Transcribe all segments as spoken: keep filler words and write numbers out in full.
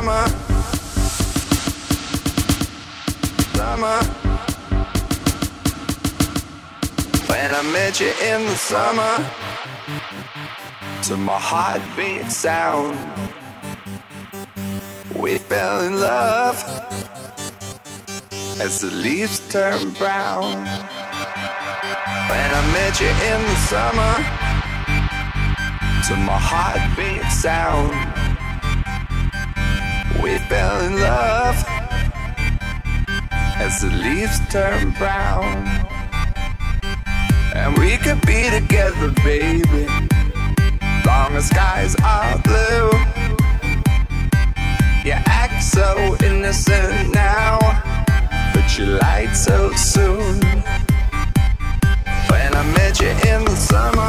summer, summer. When I met you in the summer, to my heartbeat sound, we fell in love as the leaves turn brown. When I met you in the summer, to my heartbeat sound, we fell in love as the leaves turn brown. And we could be together, baby, long as skies are blue. You act so innocent now, but you lied so soon. When I met you in the summer,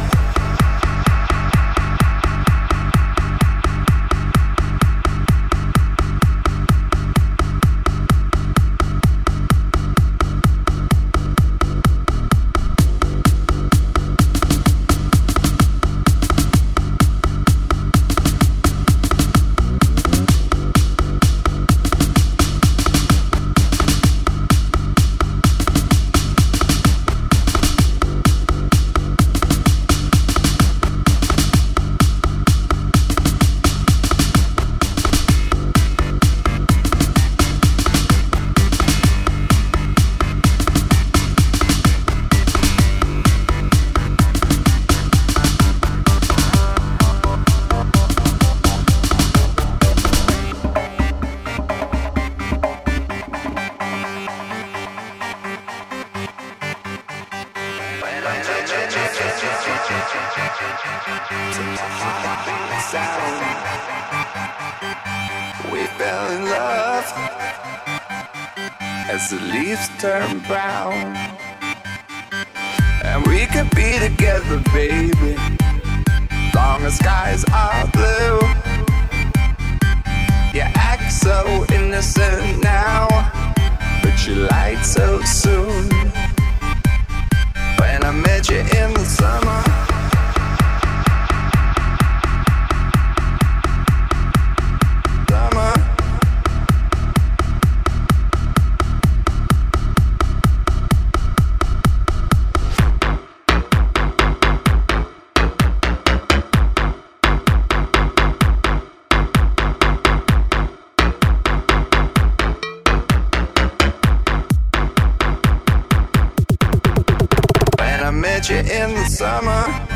we fell in love as the leaves turn brown. And we could be together, baby, long as skies are blue. You act so innocent now, but you lied so soon. When I met you in the summer, summer. When I met you in the summer,